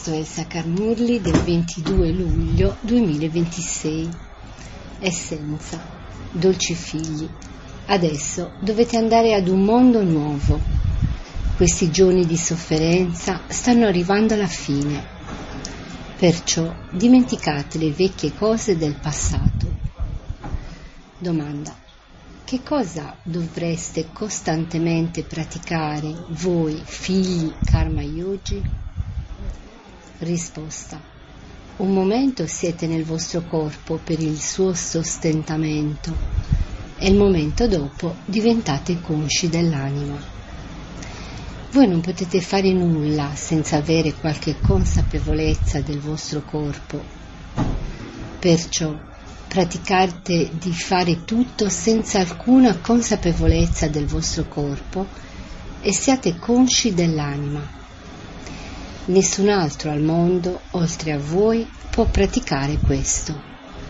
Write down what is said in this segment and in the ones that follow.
Questo è il Sakar Murli del 22 luglio 2026. Essenza, dolci figli, adesso dovete andare ad un mondo nuovo. Questi giorni di sofferenza stanno arrivando alla fine. Perciò dimenticate le vecchie cose del passato. Domanda: che cosa dovreste costantemente praticare voi, figli Karma Yogi? Risposta: un momento siete nel vostro corpo per il suo sostentamento e il momento dopo diventate consci dell'anima. Voi non potete fare nulla senza avere qualche consapevolezza del vostro corpo. Perciò praticate di fare tutto senza alcuna consapevolezza del vostro corpo e siate consci dell'anima. Nessun altro al mondo, oltre a voi, può praticare questo.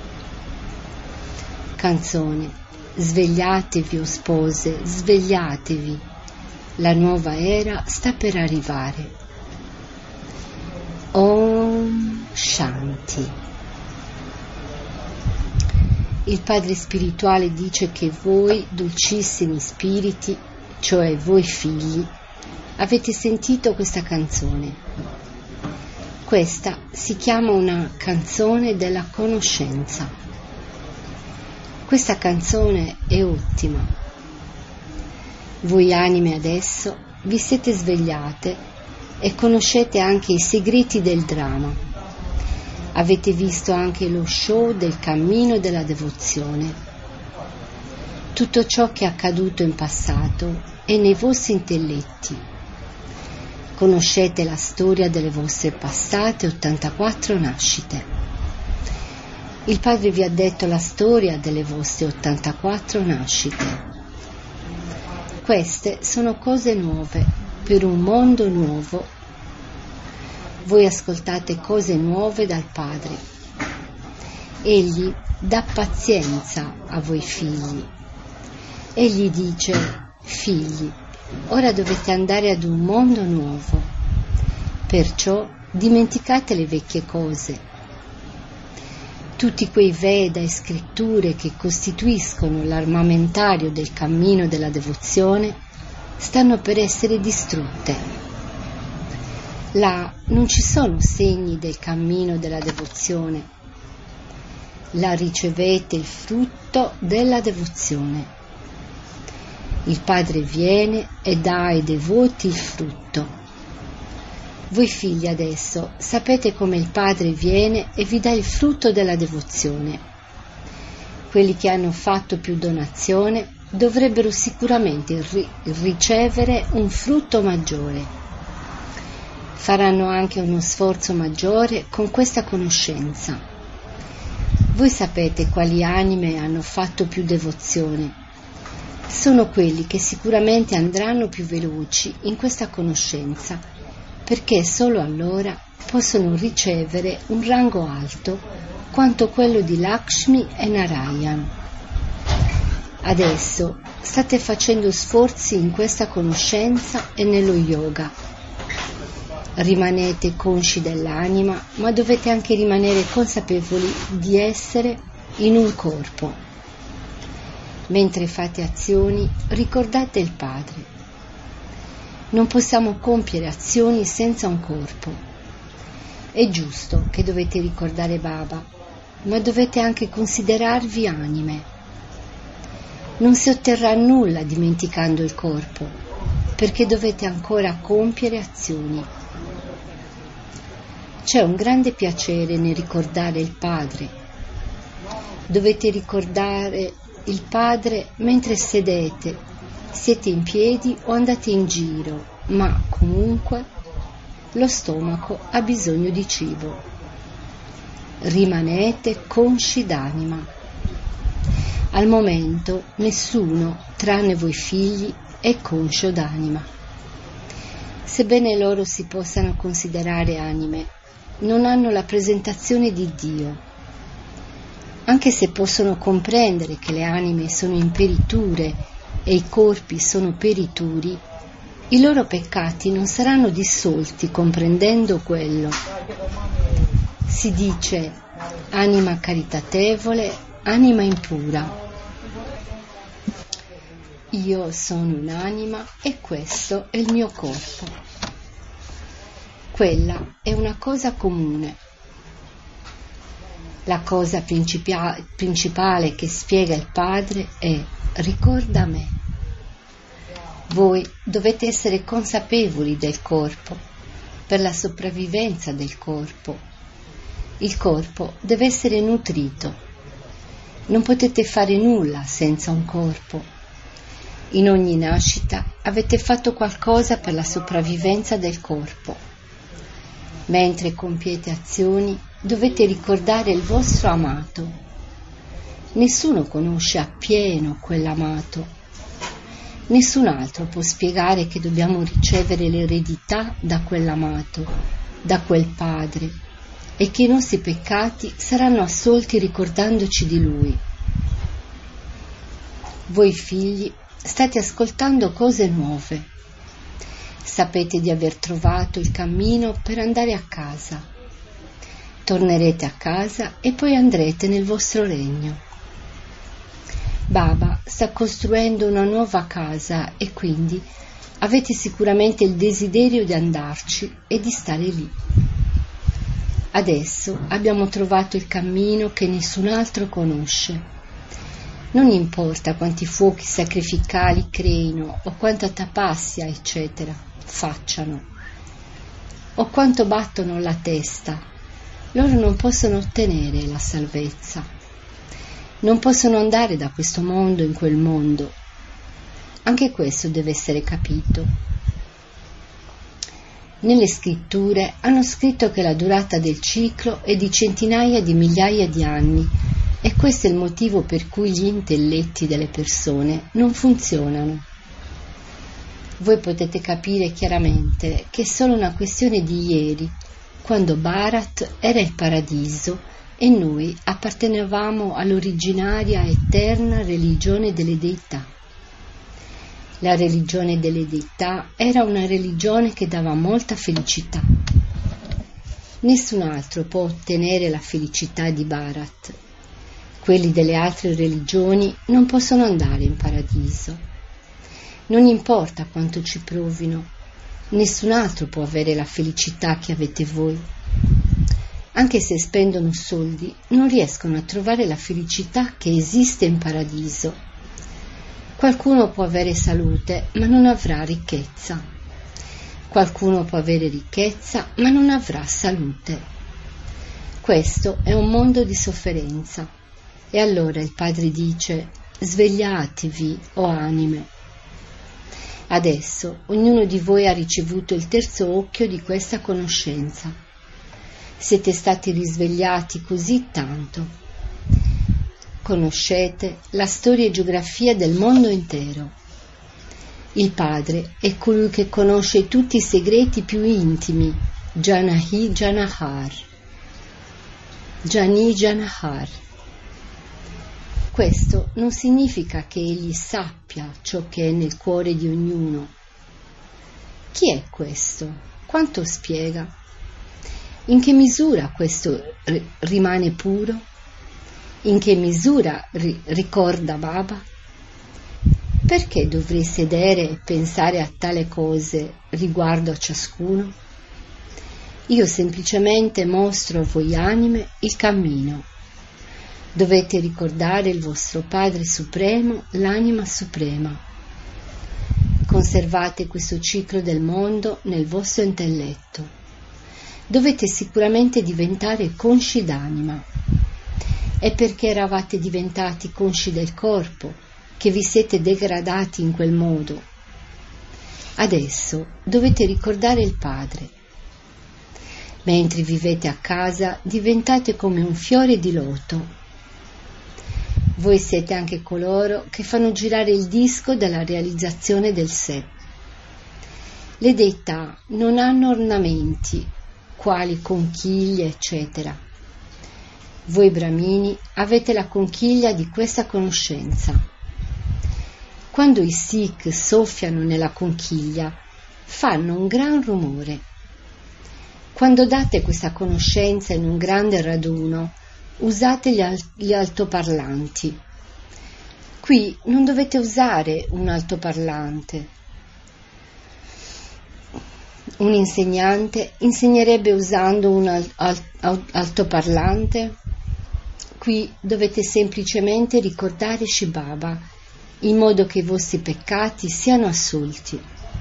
Canzone: svegliatevi, o spose, svegliatevi. La nuova era sta per arrivare. Om Shanti. Il Padre Spirituale dice che voi, dolcissimi spiriti, cioè voi figli, avete sentito questa canzone. Questa si chiama una canzone della conoscenza. Questa canzone è ottima. Voi anime adesso vi siete svegliate e conoscete anche i segreti del dramma. Avete visto anche lo show del cammino della devozione. Tutto ciò che è accaduto in passato è nei vostri intelletti. Conoscete la storia delle vostre passate 84 nascite. Il Padre vi ha detto la storia delle vostre 84 nascite. Queste sono cose nuove per un mondo nuovo. Voi ascoltate cose nuove dal Padre. Egli dà pazienza a voi figli. Egli dice: figli, ora dovete andare ad un mondo nuovo, perciò dimenticate le vecchie cose. Tutti quei Veda e scritture che costituiscono l'armamentario del cammino della devozione stanno per essere distrutte. Là non ci sono segni del cammino della devozione. Là ricevete il frutto della devozione. Il Padre viene e dà ai devoti il frutto. Voi figli adesso sapete come il Padre viene e vi dà il frutto della devozione. Quelli che hanno fatto più donazione dovrebbero sicuramente ricevere un frutto maggiore. Faranno anche uno sforzo maggiore con questa conoscenza. Voi sapete quali anime hanno fatto più devozione. Sono quelli che sicuramente andranno più veloci in questa conoscenza, perché solo allora possono ricevere un rango alto quanto quello di Lakshmi e Narayan. Adesso state facendo sforzi in questa conoscenza e nello yoga. Rimanete consci dell'anima, ma dovete anche rimanere consapevoli di essere in un corpo. Mentre fate azioni, ricordate il Padre. Non possiamo compiere azioni senza un corpo. È giusto che dovete ricordare Baba, ma dovete anche considerarvi anime. Non si otterrà nulla dimenticando il corpo, perché dovete ancora compiere azioni. C'è un grande piacere nel ricordare il Padre. Dovete ricordare il Padre mentre sedete, siete in piedi o andate in giro, ma comunque lo stomaco ha bisogno di cibo. Rimanete consci d'anima. Al momento nessuno, tranne voi figli, è conscio d'anima. Sebbene loro si possano considerare anime, non hanno la presentazione di Dio. Anche se possono comprendere che le anime sono in periture e i corpi sono perituri, I loro peccati non saranno dissolti comprendendo quello. Si dice anima caritatevole, anima impura. Io sono un'anima e questo è il mio corpo. Quella è una cosa comune. La cosa principale che spiega il Padre è: ricorda me. Voi dovete essere consapevoli del corpo, per la sopravvivenza del corpo. Il corpo deve essere nutrito. Non potete fare nulla senza un corpo. In ogni nascita avete fatto qualcosa per la sopravvivenza del corpo. Mentre compiete azioni, dovete ricordare il vostro amato. Nessuno conosce appieno quell'amato. Nessun altro può spiegare che dobbiamo ricevere l'eredità da quell'amato, da quel Padre, e che i nostri peccati saranno assolti ricordandoci di Lui. Voi figli state ascoltando cose nuove. Sapete di aver trovato il cammino per andare a casa. Tornerete a casa e poi andrete nel vostro regno. Baba sta costruendo una nuova casa e quindi avete sicuramente il desiderio di andarci e di stare lì. Adesso abbiamo trovato il cammino che nessun altro conosce. Non importa quanti fuochi sacrificali creino o quanta tapassia, eccetera, facciano, o quanto battono la testa, loro non possono ottenere la salvezza. Non possono andare da questo mondo in quel mondo. Anche questo deve essere capito. Nelle scritture hanno scritto che la durata del ciclo è di centinaia di migliaia di anni e questo è il motivo per cui gli intelletti delle persone non funzionano. Voi potete capire chiaramente che è solo una questione di ieri, quando Bharat era il paradiso e noi appartenevamo all'originaria eterna religione delle deità. La religione delle deità era una religione che dava molta felicità. Nessun altro può ottenere la felicità di Bharat. Quelli delle altre religioni non possono andare in paradiso. Non importa quanto ci provino, nessun altro può avere la felicità che avete voi. Anche se spendono soldi, non riescono a trovare la felicità che esiste in paradiso. Qualcuno può avere salute, ma non avrà ricchezza. Qualcuno può avere ricchezza, ma non avrà salute. Questo è un mondo di sofferenza. E allora il Padre dice: svegliatevi, o anime. Adesso ognuno di voi ha ricevuto il terzo occhio di questa conoscenza. Siete stati risvegliati così tanto. Conoscete la storia e geografia del mondo intero. Il Padre è colui che conosce tutti i segreti più intimi, Janahi Janahar. Jani Janahar. Questo non significa che egli sappia ciò che è nel cuore di ognuno. Chi è questo? Quanto spiega? In che misura questo rimane puro? In che misura ricorda Baba? Perché dovrei sedere e pensare a tale cose riguardo a ciascuno? Io semplicemente mostro a voi anime il cammino. Dovete ricordare il vostro Padre Supremo, l'anima suprema. Conservate questo ciclo del mondo nel vostro intelletto. Dovete sicuramente diventare consci d'anima. È perché eravate diventati consci del corpo che vi siete degradati in quel modo. Adesso dovete ricordare il Padre. Mentre vivete a casa diventate come un fiore di loto. Voi siete anche coloro che fanno girare il disco della realizzazione del sé. Le deità non hanno ornamenti, quali conchiglie, eccetera. Voi Brahmini avete la conchiglia di questa conoscenza. Quando i Sikh soffiano nella conchiglia, fanno un gran rumore. Quando date questa conoscenza in un grande raduno, usate gli altoparlanti. Qui non dovete usare un altoparlante. Un insegnante insegnerebbe usando un altoparlante. Qui dovete semplicemente ricordare Shiv Baba, in modo che i vostri peccati siano assolti.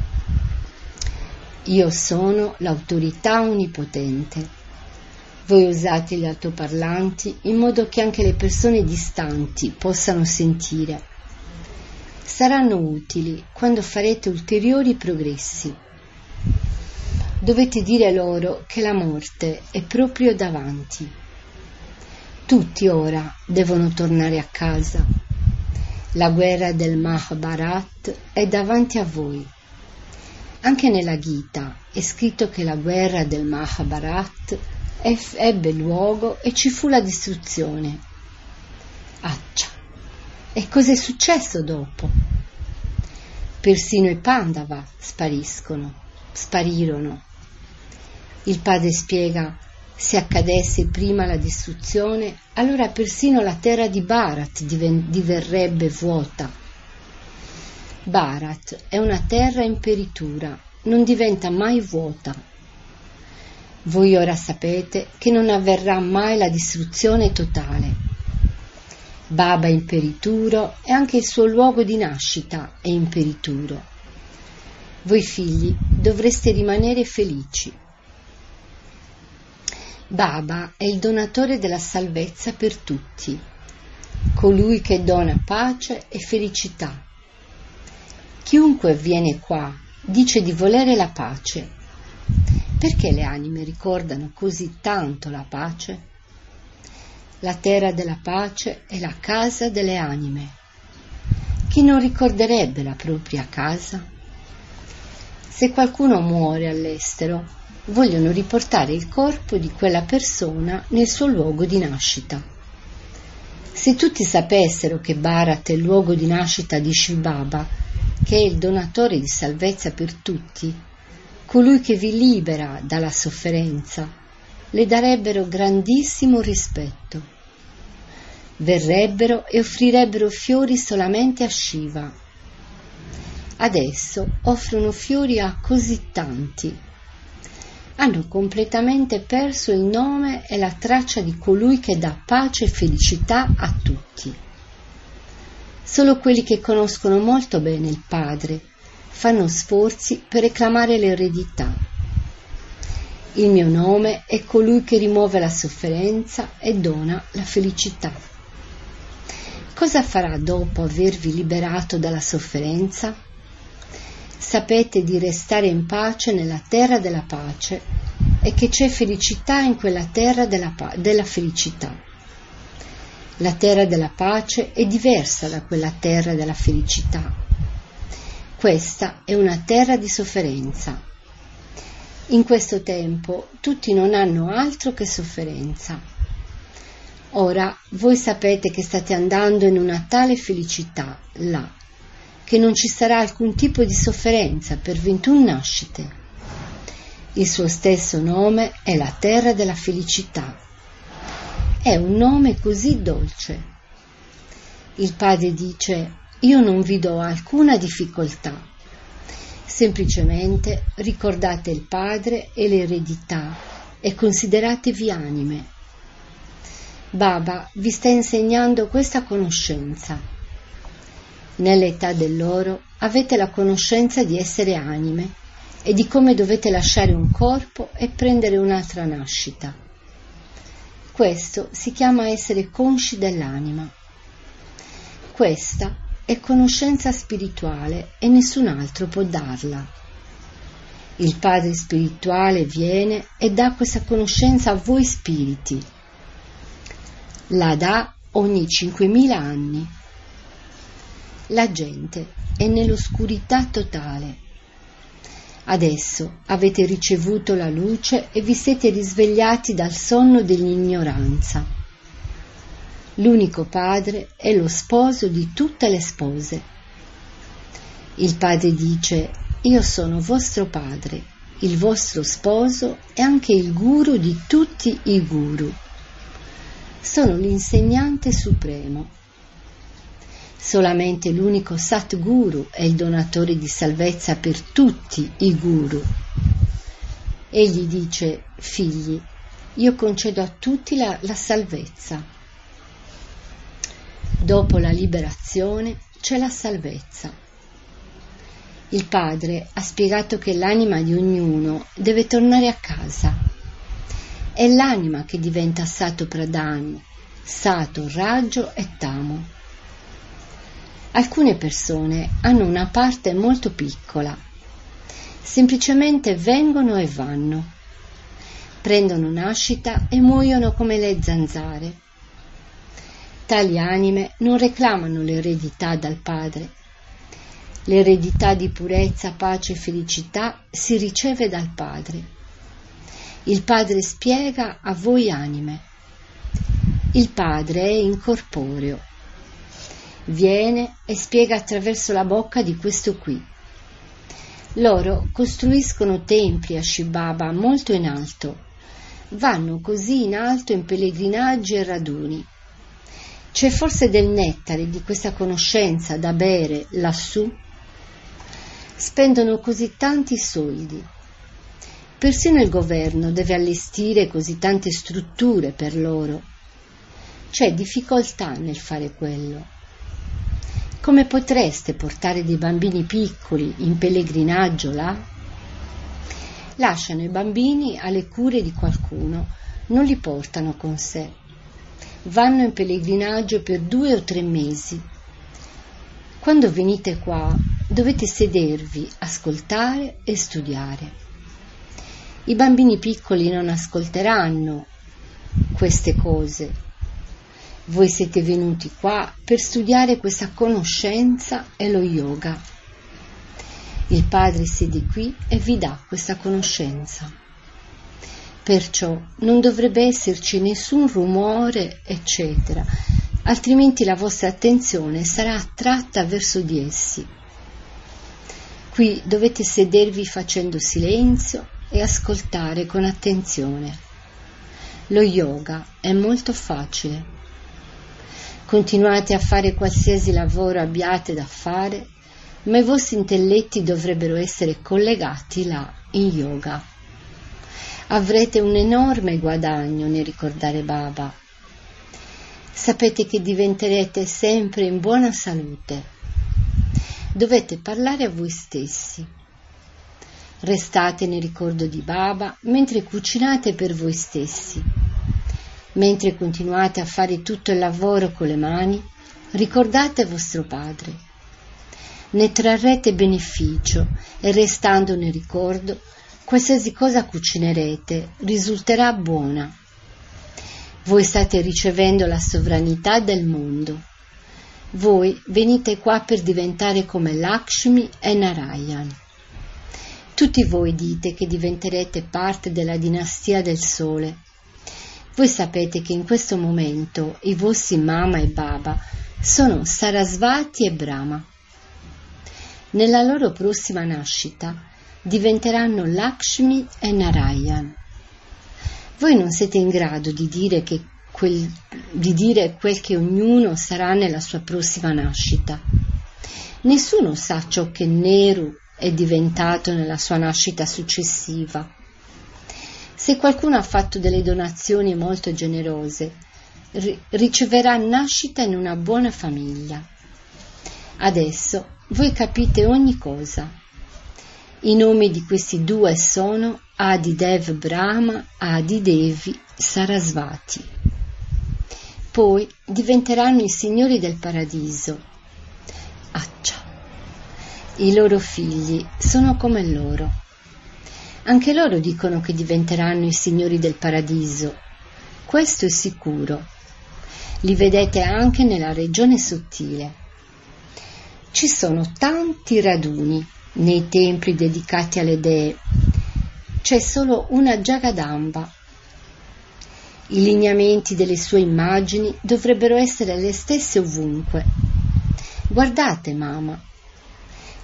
Io sono l'autorità onnipotente. Voi usate gli altoparlanti in modo che anche le persone distanti possano sentire. Saranno utili quando farete ulteriori progressi. Dovete dire loro che la morte è proprio davanti. Tutti ora devono tornare a casa. La guerra del Mahabharat è davanti a voi. Anche nella Gita è scritto che la guerra del Mahabharat ebbe luogo e ci fu la distruzione. Accia! E cos'è successo dopo? Persino i Pandava sparirono. Il padre spiega: se accadesse prima la distruzione, allora persino la terra di Bharat diverrebbe vuota. Bharat è una terra in peritura, non diventa mai vuota. Voi ora sapete che non avverrà mai la distruzione totale. Baba imperituro e anche il suo luogo di nascita è imperituro. Voi figli dovreste rimanere felici. Baba è il donatore della salvezza per tutti, colui che dona pace e felicità. Chiunque viene qua dice di volere la pace. Perché le anime ricordano così tanto la pace? La terra della pace è la casa delle anime. Chi non ricorderebbe la propria casa? Se qualcuno muore all'estero, vogliono riportare il corpo di quella persona nel suo luogo di nascita. Se tutti sapessero che Bharat è il luogo di nascita di Shiv Baba, che è il donatore di salvezza per tutti, colui che vi libera dalla sofferenza, le darebbero grandissimo rispetto. Verrebbero e offrirebbero fiori solamente a Shiva. Adesso offrono fiori a così tanti. Hanno completamente perso il nome e la traccia di colui che dà pace e felicità a tutti. Solo quelli che conoscono molto bene il Padre fanno sforzi per reclamare l'eredità. Il mio nome è colui che rimuove la sofferenza e dona la felicità. Cosa farà dopo avervi liberato dalla sofferenza? Sapete di restare in pace nella terra della pace e che c'è felicità in quella terra della felicità. La terra della pace è diversa da quella terra della felicità. Questa è una terra di sofferenza. In questo tempo tutti non hanno altro che sofferenza. Ora voi sapete che state andando in una tale felicità là, che non ci sarà alcun tipo di sofferenza per 21 nascite. Il suo stesso nome è la terra della felicità. È un nome così dolce. Il Padre dice: io non vi do alcuna difficoltà. Semplicemente ricordate il Padre e l'eredità e consideratevi anime. Baba vi sta insegnando questa conoscenza. Nell'età dell'oro avete la conoscenza di essere anime e di come dovete lasciare un corpo e prendere un'altra nascita. Questo si chiama essere consci dell'anima. Questa è conoscenza spirituale e nessun altro può darla. Il Padre spirituale viene e dà questa conoscenza a voi spiriti. La dà ogni 5.000 anni. La gente è nell'oscurità totale. Adesso avete ricevuto la luce e vi siete risvegliati dal sonno dell'ignoranza. L'unico Padre è lo sposo di tutte le spose. Il Padre dice: io sono vostro padre, il vostro sposo e anche il guru di tutti i guru. Sono l'insegnante supremo. Solamente l'unico Satguru è il donatore di salvezza per tutti i guru. Egli dice: figli, io concedo a tutti la salvezza. Dopo la liberazione c'è la salvezza. Il padre ha spiegato che l'anima di ognuno deve tornare a casa. È l'anima che diventa Sato Pradhan, Sato, Rajo e Tamo. Alcune persone hanno una parte molto piccola, semplicemente vengono e vanno, prendono nascita e muoiono come le zanzare. Tali anime non reclamano l'eredità dal padre. L'eredità di purezza, pace e felicità si riceve dal padre. Il padre spiega a voi anime. Il padre è incorporeo. Viene e spiega attraverso la bocca di questo qui. Loro costruiscono templi a Shiv Baba molto in alto. Vanno così in alto in pellegrinaggi e raduni. C'è forse del nettare di questa conoscenza da bere lassù? Spendono così tanti soldi. Persino il governo deve allestire così tante strutture per loro. C'è difficoltà nel fare quello. Come potreste portare dei bambini piccoli in pellegrinaggio là? Lasciano i bambini alle cure di qualcuno, non li portano con sé. Vanno in pellegrinaggio per 2 o 3 mesi. Quando venite qua, dovete sedervi, ascoltare e studiare. I bambini piccoli non ascolteranno queste cose. Voi siete venuti qua per studiare questa conoscenza e lo yoga. Il padre siede qui e vi dà questa conoscenza. Perciò non dovrebbe esserci nessun rumore, eccetera, altrimenti la vostra attenzione sarà attratta verso di essi. Qui dovete sedervi facendo silenzio e ascoltare con attenzione. Lo yoga è molto facile. Continuate a fare qualsiasi lavoro abbiate da fare, ma i vostri intelletti dovrebbero essere collegati là in yoga. Avrete un enorme guadagno nel ricordare Baba. Sapete che diventerete sempre in buona salute. Dovete parlare a voi stessi. Restate nel ricordo di Baba mentre cucinate per voi stessi. Mentre continuate a fare tutto il lavoro con le mani, ricordate vostro padre. Ne trarrete beneficio e restando nel ricordo, qualsiasi cosa cucinerete risulterà buona. Voi state ricevendo la sovranità del mondo. Voi venite qua per diventare come Lakshmi e Narayan. Tutti voi dite che diventerete parte della dinastia del sole. Voi sapete che in questo momento i vostri Mama e Baba sono Sarasvati e Brahma. Nella loro prossima nascita diventeranno Lakshmi e Narayan. Voi non siete in grado di dire quel che ognuno sarà nella sua prossima nascita. Nessuno sa ciò che Nehru è diventato nella sua nascita successiva. Se qualcuno ha fatto delle donazioni molto generose, riceverà nascita in una buona famiglia. Adesso voi capite ogni cosa. I nomi di questi 2 sono Adidev Brahma, Adidevi Sarasvati. Poi diventeranno i signori del paradiso. Accia. I loro figli sono come loro. Anche loro dicono che diventeranno i signori del paradiso. Questo è sicuro. Li vedete anche nella regione sottile. Ci sono tanti raduni nei templi dedicati alle dee. C'è solo una Jagadamba. I lineamenti delle sue immagini dovrebbero essere le stesse ovunque. Guardate, Mama.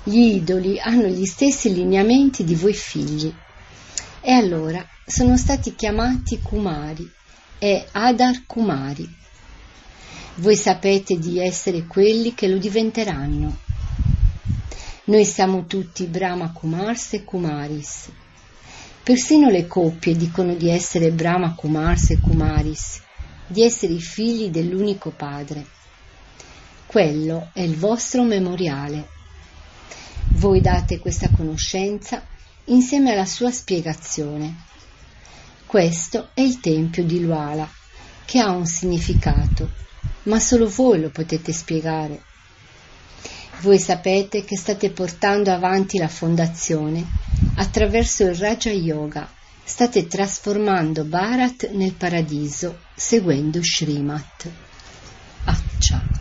Gli idoli hanno gli stessi lineamenti di voi figli e allora sono stati chiamati Kumari e Adar Kumari. Voi sapete di essere quelli che lo diventeranno. Noi siamo tutti Brahma Kumars e Kumaris. Persino le coppie dicono di essere Brahma Kumars e Kumaris, di essere i figli dell'unico padre. Quello è il vostro memoriale. Voi date questa conoscenza insieme alla sua spiegazione. Questo è il tempio di Luala, che ha un significato, ma solo voi lo potete spiegare. Voi sapete che state portando avanti la fondazione attraverso il Raja Yoga, state trasformando Bharat nel paradiso seguendo Srimat. Accia.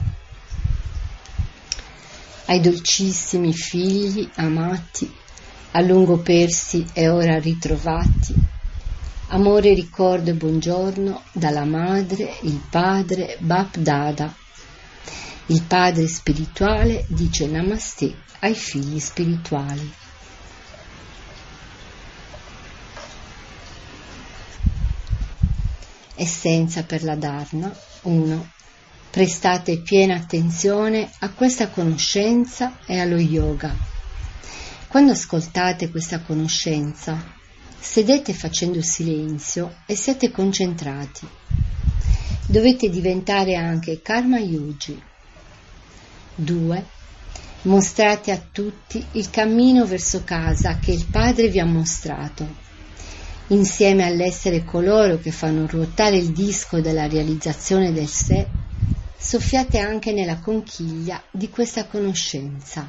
Ai dolcissimi figli amati, a lungo persi e ora ritrovati, amore, ricordo e buongiorno dalla madre, il padre Bap Dada. Il padre spirituale dice Namaste ai figli spirituali. Essenza per la Dharma. 1. Prestate piena attenzione a questa conoscenza e allo yoga. Quando ascoltate questa conoscenza, sedete facendo silenzio e siete concentrati. Dovete diventare anche Karma Yogi. 2. Mostrate a tutti il cammino verso casa che il Padre vi ha mostrato. Insieme all'essere coloro che fanno ruotare il disco della realizzazione del sé, soffiate anche nella conchiglia di questa conoscenza.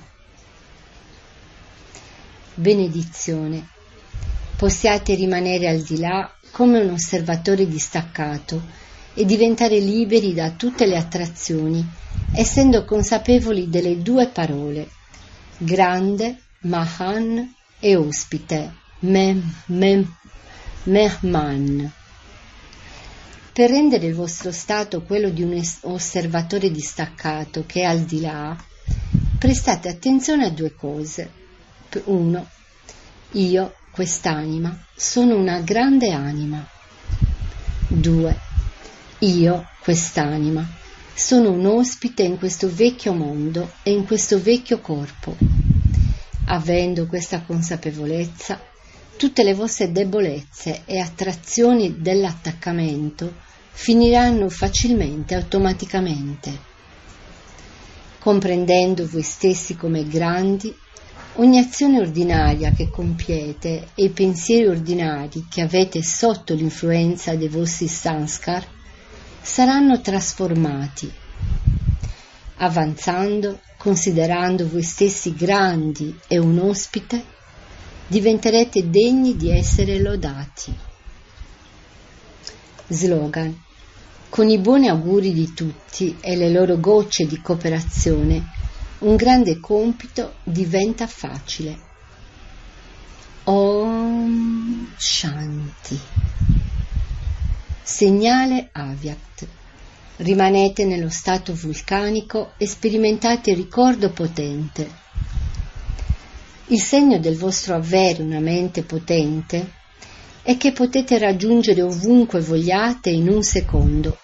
Benedizione. Possiate rimanere al di là come un osservatore distaccato e diventare liberi da tutte le attrazioni, essendo consapevoli delle due parole, grande, Mahan, e ospite, Mehman. Per rendere il vostro stato quello di un osservatore distaccato che è al di là, prestate attenzione a due cose. 1. Io, quest'anima, sono una grande anima. 2. Io, quest'anima, sono un ospite in questo vecchio mondo e in questo vecchio corpo. Avendo questa consapevolezza, tutte le vostre debolezze e attrazioni dell'attaccamento finiranno facilmente, automaticamente. Comprendendo voi stessi come grandi, ogni azione ordinaria che compiete e i pensieri ordinari che avete sotto l'influenza dei vostri sanskar saranno trasformati. Avanzando, considerando voi stessi grandi e un ospite, diventerete degni di essere lodati. Slogan. Con i buoni auguri di tutti e le loro gocce di cooperazione, un grande compito diventa facile. Om Shanti. Segnale Avyakt. Rimanete nello stato vulcanico e sperimentate il ricordo potente. Il segno del vostro avere una mente potente è che potete raggiungere ovunque vogliate in un secondo.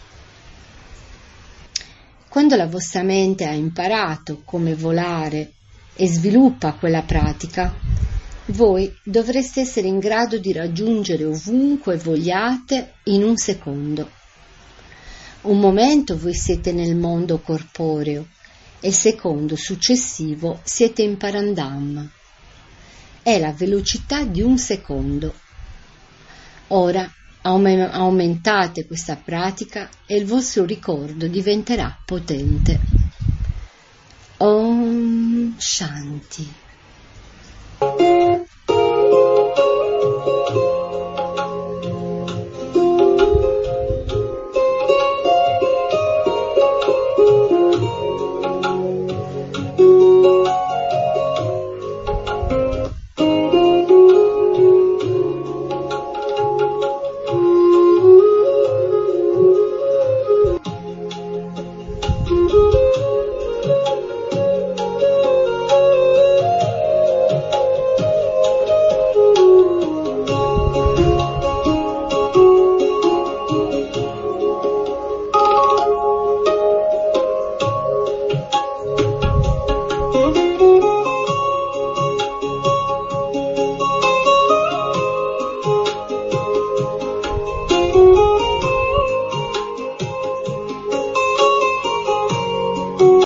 Quando la vostra mente ha imparato come volare e sviluppa quella pratica, voi dovreste essere in grado di raggiungere ovunque vogliate in un secondo. Un momento voi siete nel mondo corporeo e il secondo successivo siete in Parandam. È la velocità di un secondo. Ora aumentate questa pratica e il vostro ricordo diventerà potente. Om Shanti.